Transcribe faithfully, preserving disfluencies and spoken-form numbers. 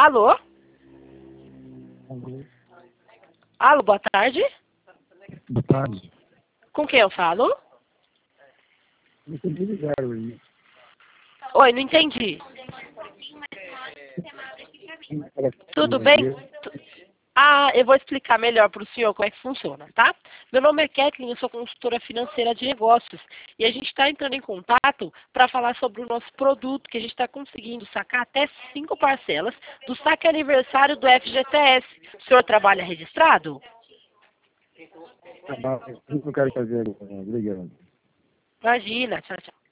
Alô? Alô? Alô, boa tarde. Boa tarde. Com quem eu falo? Eu entendi ligaram aí. Oi, não entendi. Tudo bem? Ah, eu vou explicar melhor para o senhor como é que funciona, tá? Meu nome é Kathleen, eu sou consultora financeira de negócios. E a gente está entrando em contato para falar sobre o nosso produto, que a gente está conseguindo sacar até cinco parcelas do saque aniversário do F G T S. O senhor trabalha registrado? Tá bom, eu não quero fazer agora. Obrigado. Imagina, tchau, tchau.